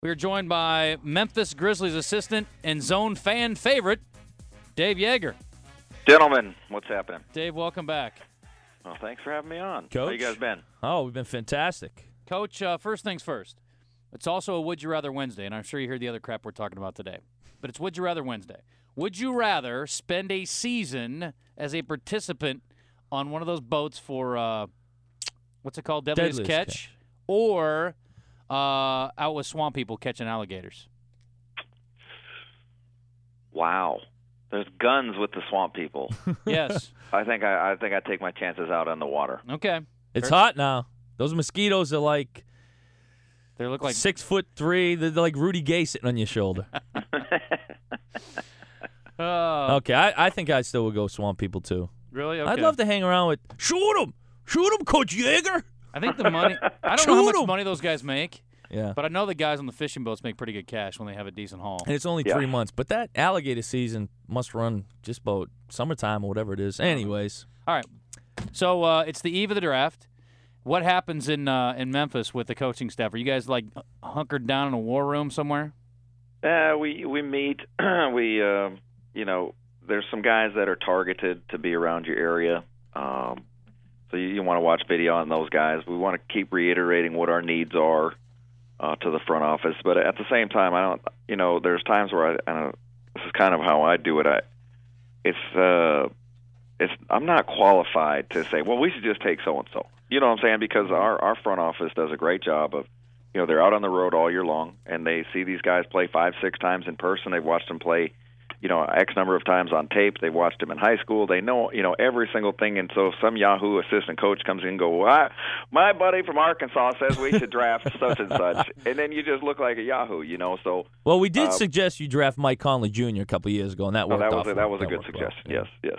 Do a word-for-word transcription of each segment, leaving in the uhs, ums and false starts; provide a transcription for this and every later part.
We are joined by Memphis Grizzlies assistant and zone fan favorite, Dave Yeager. Gentlemen, what's happening? Dave, welcome back. Well, thanks for having me on. Coach? How you guys been? Oh, we've been fantastic. Coach, uh, first things first. It's also a Would You Rather Wednesday, and I'm sure you heard the other crap we're talking about today. But it's Would You Rather Wednesday. Would you rather spend a season as a participant on one of those boats for, uh, what's it called, Deadliest, Deadliest Catch, Catch. or uh, out with swamp people catching alligators? Wow. There's guns with the swamp people. Yes. I think I, I think I take my chances out on the water. Okay. It's Fair. hot now. Those mosquitoes are like They look like six foot three. They're like Rudy Gay sitting on your shoulder. Uh, Okay, I, I think I still would go swamp people too. Really? Okay. I'd love to hang around with. Shoot him! Shoot him, Coach Yeager! I think the money. I don't know how Shoot much 'em. money those guys make, Yeah. but I know the guys on the fishing boats make pretty good cash when they have a decent haul. And it's only Yeah. three months. But that alligator season must run just about summertime or whatever it is. Anyways. All right. So uh, it's the eve of the draft. What happens in uh, in Memphis with the coaching staff? Are you guys like hunkered down in a war room somewhere? Uh, we we meet. we uh, you know, there's some guys that are targeted to be around your area. Um, so you, you want to watch video on those guys. We want to keep reiterating what our needs are uh, to the front office, but at the same time, I don't. You know, there's times where I, I don't. This is kind of how I do it. I it's uh, it's I'm not qualified to say, well, we should just take so and so. You know what I'm saying? Because our our front office does a great job of, you know, they're out on the road all year long, and they see these guys play five, six times in person. They've watched them play, you know, X number of times on tape. They've watched them in high school. They know, you know, every single thing. And so if some Yahoo assistant coach comes in and go, well, I, my buddy from Arkansas says we should draft such and such, and then you just look like a Yahoo, you know. So Well, we did Uh, suggest you draft Mike Conley Junior a couple of years ago, and that no, worked that off was a, well. that was a good worked well. suggestion. Yeah. Yes, yes.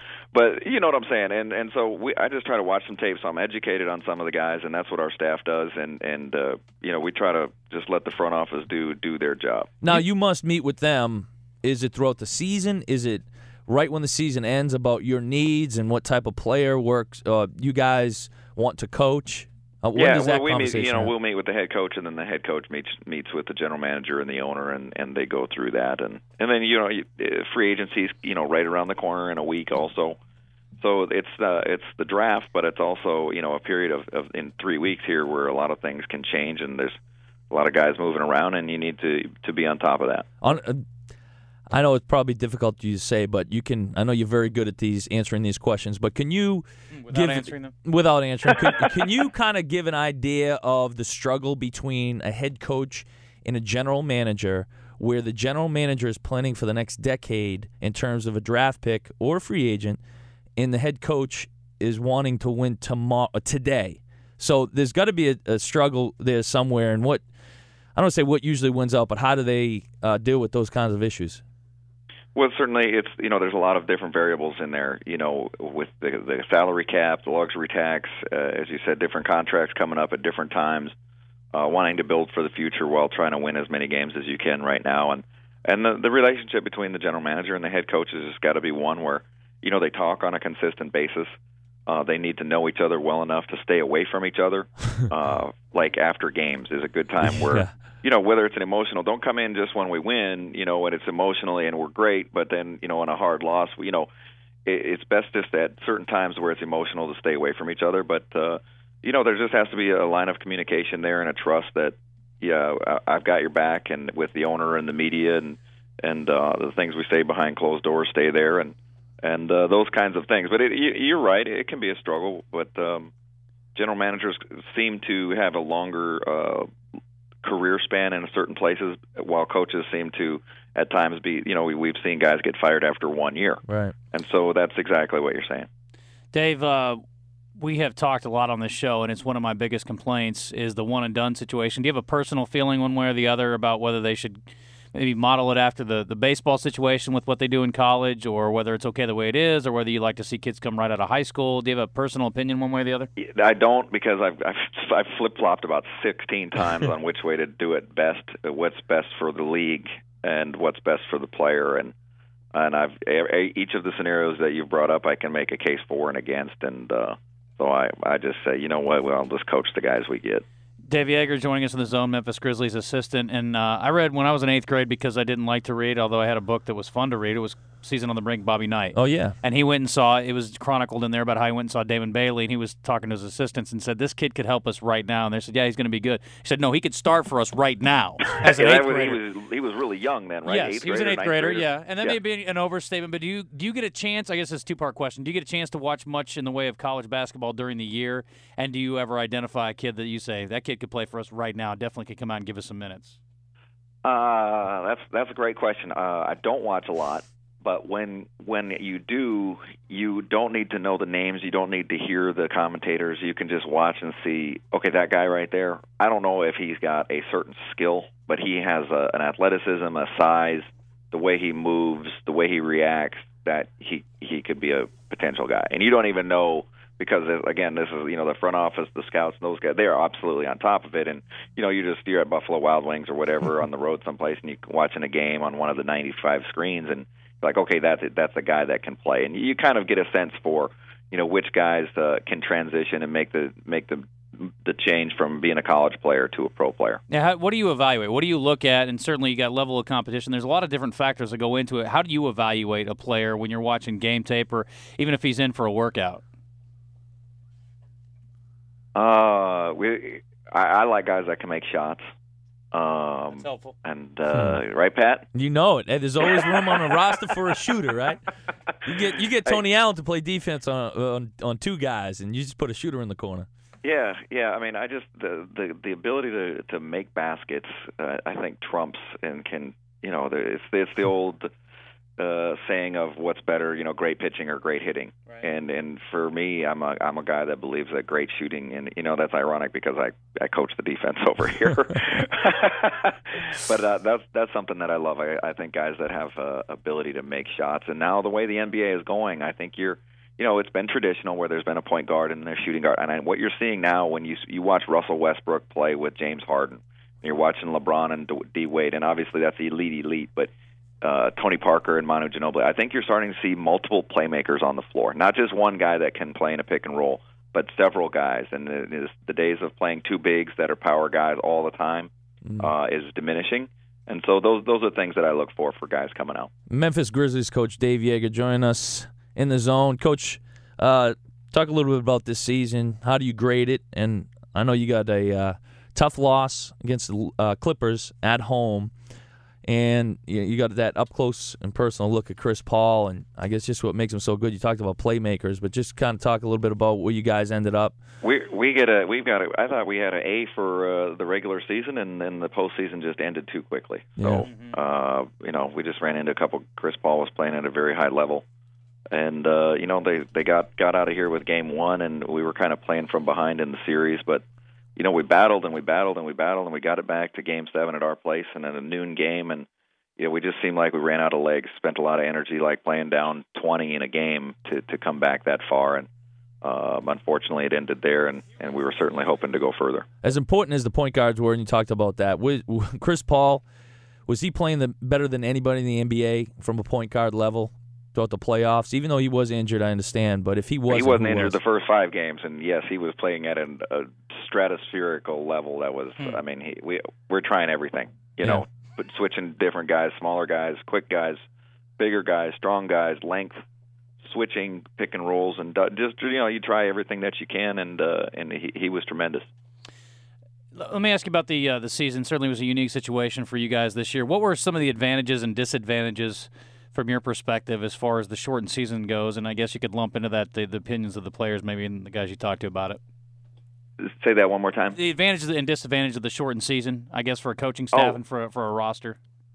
But you know what I'm saying, and and so we, I just try to watch some tape, so I'm educated on some of the guys, and that's what our staff does, and and uh, you know we try to just let the front office do do their job. Now, you must meet with them. Is it throughout the season? Is it right when the season ends about your needs and what type of player works uh, you guys want to coach? Uh, when yeah, does that well, we meet. conversation You know, happen? we'll meet with the head coach, and then the head coach meets meets with the general manager and the owner, and, and they go through that, and and then you know you, uh, free agency's you know right around the corner in a week also. So it's uh, it's the draft, but it's also you know a period of, of in three weeks here where a lot of things can change, and there's a lot of guys moving around, and you need to to be on top of that. On, uh, I know it's probably difficult to say, but you can. I know you're very good at these answering these questions, but can you Without give answering them? without answering? can, can you kind of give an idea of the struggle between a head coach and a general manager, where the general manager is planning for the next decade in terms of a draft pick or a free agent, and the head coach is wanting to win tomorrow today? So there's got to be a, a struggle there somewhere, and what I don't say what usually wins out, but how do they uh, deal with those kinds of issues? Well, certainly, it's you know there's a lot of different variables in there. You know, with the the salary cap, the luxury tax, uh, as you said, different contracts coming up at different times, uh, wanting to build for the future while trying to win as many games as you can right now, and and the, the relationship between the general manager and the head coach has got to be one where you know they talk on a consistent basis. Uh, they need to know each other well enough to stay away from each other. Uh, like after games is a good time where. Yeah. You know, whether it's an emotional, don't come in just when we win, you know, when it's emotionally and we're great, but then, you know, in a hard loss, you know, it, it's best just at certain times where it's emotional to stay away from each other. But, uh, you know, there just has to be a line of communication there and a trust that, yeah, I, I've got your back, and with the owner and the media and, and uh, the things we say behind closed doors stay there, and, and uh, those kinds of things. But it, you, you're right, it can be a struggle, but um, general managers seem to have a longer uh career span in certain places, while coaches seem to at times be, you know, we, we've seen guys get fired after one year. Right. And so that's exactly what you're saying. Dave, uh, we have talked a lot on this show, and it's one of my biggest complaints is the one-and-done situation. Do you have a personal feeling one way or the other about whether they should maybe model it after the, the baseball situation with what they do in college, or whether it's okay the way it is, or whether you like to see kids come right out of high school? Do you have a personal opinion one way or the other? I don't, because I've I've, I've flip-flopped about sixteen times on which way to do it best, what's best for the league and what's best for the player. And and I've each of the scenarios that you've brought up, I can make a case for and against. And uh, so I, I just say, you know what, well, I'll just coach the guys we get. Dave Yeager joining us in the zone, Memphis Grizzlies assistant. And uh, I read when I was in eighth grade because I didn't like to read, although I had a book that was fun to read. It was Season on the Brink, Bobby Knight. Oh, yeah. And he went and saw, it was chronicled in there about how he went and saw Damon Bailey, and he was talking to his assistants and said, this kid could help us right now. And they said, yeah, he's going to be good. He said, no, he could start for us right now as an yeah, eighth was, grader. He was, he was really young then, right? Yes, eighth he was an grader, eighth grader, grader, yeah. And that yeah. may be an overstatement, but do you do you get a chance, I guess it's a two-part question, do you get a chance to watch much in the way of college basketball during the year? And do you ever identify a kid that you say, that kid could play for us right now, definitely could come out and give us some minutes? Uh, that's that's a great question. Uh, I don't watch a lot. But when when you do, you don't need to know the names. You don't need to hear the commentators. You can just watch and see, okay, that guy right there, I don't know if he's got a certain skill, but he has a, an athleticism, a size, the way he moves, the way he reacts, that he, he could be a potential guy. And you don't even know because, again, this is, you know, the front office, the scouts, and those guys, they are absolutely on top of it. And, you know, you just, you're at Buffalo Wild Wings or whatever on the road someplace, and you're watching a game on one of the ninety-five screens, and like, okay, that's it, that's a guy that can play, and you kind of get a sense for, you know, which guys uh, can transition and make the make the the change from being a college player to a pro player. Now, how, what do you evaluate? What do you look at? And certainly, you got level of competition. There's a lot of different factors that go into it. How do you evaluate a player when you're watching game tape, or even if he's in for a workout? Uh, we I, I like guys that can make shots. Um, That's helpful. And uh, right, Pat? You know it. There's always room on a roster for a shooter, right? You get you get Tony Allen to play defense on, on on two guys, and you just put a shooter in the corner. Yeah, yeah. I mean, I just the the, the ability to to make baskets, uh, I think trumps and can, you know, it's it's the old uh, saying of what's better, you know, great pitching or great hitting. Right. And and for me, I'm a I'm a guy that believes that great shooting, and you know that's ironic because I, I coach the defense over here. But uh, that's that's something that I love. I, I think guys that have uh, ability to make shots, and now the way the N B A is going, I think you're, you know, it's been traditional where there's been a point guard and a shooting guard, and I, what you're seeing now when you you watch Russell Westbrook play with James Harden, and you're watching LeBron and D Wade, and obviously that's elite elite, but Uh, Tony Parker and Manu Ginobili. I think you're starting to see multiple playmakers on the floor, not just one guy that can play in a pick and roll, but several guys. And the, the days of playing two bigs that are power guys all the time uh, is diminishing. And so those those are things that I look for for guys coming out. Memphis Grizzlies coach Dave Yeager joining us in the zone. Coach, uh, talk a little bit about this season. How do you grade it? And I know you got a uh, tough loss against the uh, Clippers at home. And you got that up-close and personal look at Chris Paul, and I guess just what makes him so good. You talked about playmakers, but just kind of talk a little bit about where you guys ended up. We we get a we've got a. I thought we had an A for uh, the regular season, and then the postseason just ended too quickly. So yeah. mm-hmm. uh, you know, we just ran into a couple. Chris Paul was playing at a very high level, and uh, you know they they got got out of here with game one, and we were kind of playing from behind in the series, but. You know, we battled and we battled and we battled and we got it back to game seven at our place and at a noon game. And, you know, we just seemed like we ran out of legs, spent a lot of energy, like playing down twenty in a game to, to come back that far. And um, unfortunately, it ended there, and, and we were certainly hoping to go further. As important as the point guards were, and you talked about that, was, Chris Paul, was he playing the, better than anybody in the N B A from a point guard level? Throughout the playoffs, even though he was injured, I understand. But if he wasn't, he wasn't injured was? the first five games, and yes, he was playing at an, a stratospherical level. That was, hmm. I mean, he, we we're trying everything, you yeah. know, but switching different guys, smaller guys, quick guys, bigger guys, strong guys, length, switching pick and rolls, and just you know, you try everything that you can, and uh, and he, he was tremendous. Let me ask you about the uh, the season. Certainly, was a unique situation for you guys this year. What were some of the advantages and disadvantages? From your perspective, as far as the shortened season goes, and I guess you could lump into that the, the opinions of the players, maybe, and the guys you talked to about it. Say that one more time. The advantages and disadvantages of the shortened season, I guess, for a coaching staff oh. and for for a roster.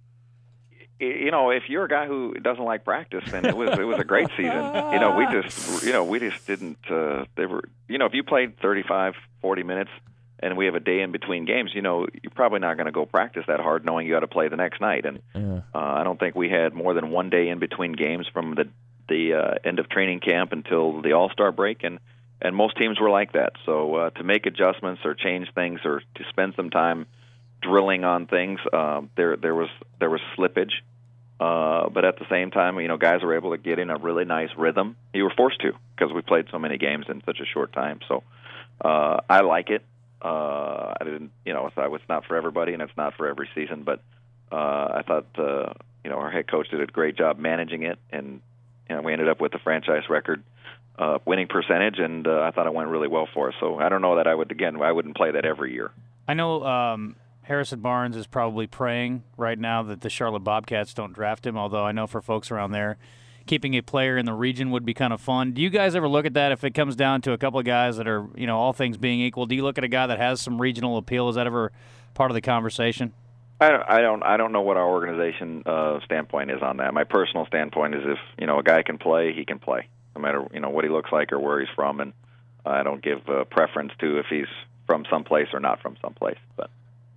You know, if you're a guy who doesn't like practice, then it was it was a great season. You know, we just you know we just didn't. Uh, they were you know if you played thirty-five, forty minutes. And we have a day in between games, you know, you're probably not going to go practice that hard knowing you got to play the next night. And yeah. uh, I don't think we had more than one day in between games from the the uh, end of training camp until the All-Star break, and, and most teams were like that. So uh, to make adjustments or change things or to spend some time drilling on things, uh, there there was there was slippage. Uh, but at the same time, you know, guys were able to get in a really nice rhythm. You were forced to because we played so many games in such a short time. So uh, I like it. Uh, I didn't, you know, so it's not for everybody, and it's not for every season. But uh, I thought, uh, you know, our head coach did a great job managing it, and you know, we ended up with a franchise record uh, winning percentage, and uh, I thought it went really well for us. So I don't know that I would, again, I wouldn't play that every year. I know um, Harrison Barnes is probably praying right now that the Charlotte Bobcats don't draft him, although I know for folks around there, keeping a player in the region would be kind of fun. Do you guys ever look at that if it comes down to a couple of guys that are, you know, all things being equal? Do you look at a guy that has some regional appeal? Is that ever part of the conversation? I don't, I don't, I don't know what our organization uh, standpoint is on that. My personal standpoint is if, you know, a guy can play, he can play, no matter, you know, what he looks like or where he's from, and I don't give uh, preference to if he's from someplace or not from someplace. But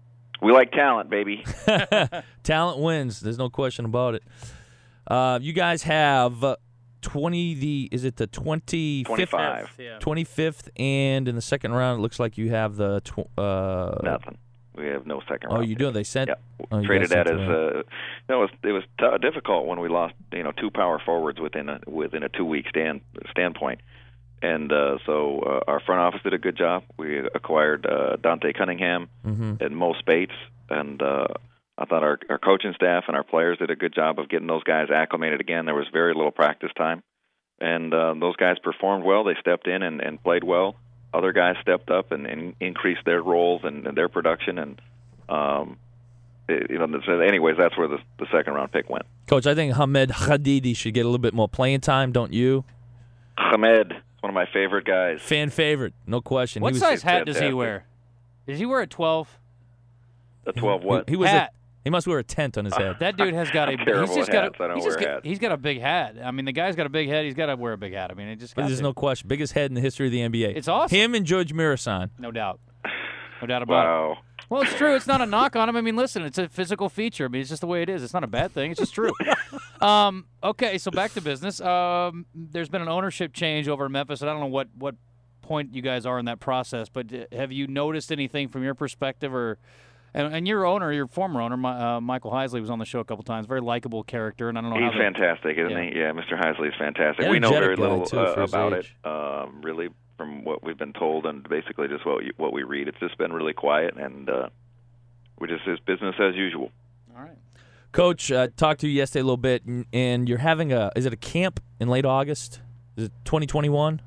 we like talent, baby. Talent wins. There's no question about it. Uh, you guys have uh, twenty. The is it the twenty-fifth? twenty-five. Yeah. twenty-fifth, and in the second round, it looks like you have the. Tw- uh, Nothing. We have no second oh, round. you do? They sent. Yeah, oh, you traded guys that sent as them uh, you know, it was it was t- difficult when we lost, you know, two power forwards within a within a two week stand standpoint, and uh, so uh, our front office did a good job. We acquired uh, Dante Cunningham mm-hmm. and Mo Spates, and uh, I thought our, our coaching staff and our players did a good job of getting those guys acclimated again. There was very little practice time, and uh, those guys performed well. They stepped in and, and played well. Other guys stepped up and, and increased their roles and, and their production, and um, it, you know. So anyways, that's where the, the second round pick went. Coach, I think Hamed Khadidi should get a little bit more playing time, don't you? Hamed, one of my favorite guys. Fan favorite, no question. What he was, size hat does he fantastic. wear? Does he wear a twelve? The twelve what? He, he was. Hat. A, he must wear a tent on his head. That dude has got a. I'm terrible he's just at got hats. a. I don't he's, just wear got, hats. he's got a big hat. I mean, the guy's got a big head. He's got to wear a big hat. I mean, it just. But got there's to. no question. Biggest head in the history of the N B A. It's awesome. Him and George Mirasan. No doubt. No doubt about it. Wow. Well, it's true. It's not a knock on him. I mean, listen, it's a physical feature. I mean, it's just the way it is. It's not a bad thing. It's just true. um, okay, so back to business. Um, there's been an ownership change over in Memphis, and I don't know what, what point you guys are in that process, but uh, have you noticed anything from your perspective? Or and, and your owner, your former owner, uh, Michael Heisley, was on the show a couple times. Very likable character, and I don't know He's how the- fantastic, isn't Yeah. he? Yeah, Mister Heisley is fantastic. We know Energetic very guy, little too, uh, for his about age. it, um, really, from what we've been told, and basically just what you, what we read. It's just been really quiet, and uh, we just it's business as usual. All right. Coach, uh, talked to you yesterday a little bit, and, and you're having a. Is it a camp in late August? Is it twenty twenty-one?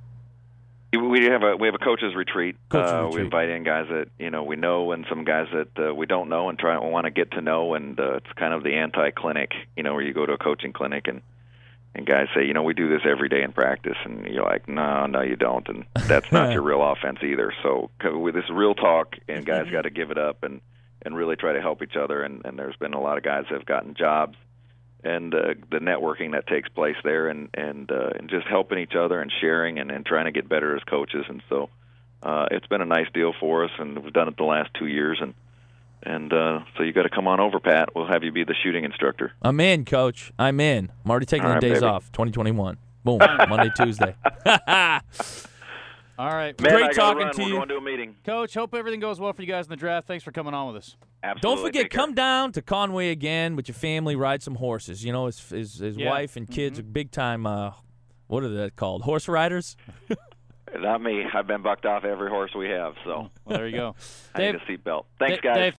We have a we have a coaches retreat. Coaches uh, retreat. We invite in guys that you know we know, and some guys that uh, we don't know, and try want to get to know. And uh, it's kind of the anti-clinic, you know, where you go to a coaching clinic and and guys say, you know, we do this every day in practice, and you're like, no, no, you don't, and that's not your real offense either. So with this real talk, and guys got to give it up and and really try to help each other. And, and there's been a lot of guys that have gotten jobs, and uh, the networking that takes place there, and and, uh, and just helping each other and sharing and, and trying to get better as coaches. And so uh, it's been a nice deal for us, and we've done it the last two years. And and uh, so you got to come on over, Pat. We'll have you be the shooting instructor. I'm in, Coach. I'm in. I'm already taking All the right, days baby. off. twenty twenty-one. Boom. Monday, Tuesday. All right. Man, Great I gotta talking run. to We're you. going to a meeting. Coach, hope everything goes well for you guys in the draft. Thanks for coming on with us. Absolutely. Don't forget, Take care. come down to Conway again with your family, ride some horses. You know, his his, his Yeah. wife and kids Mm-hmm. are big time. Uh, what are they called? Horse riders. Not me. I've been bucked off every horse we have, so Well, there you go. I Dave, need a seatbelt. Thanks, Dave, guys. Dave,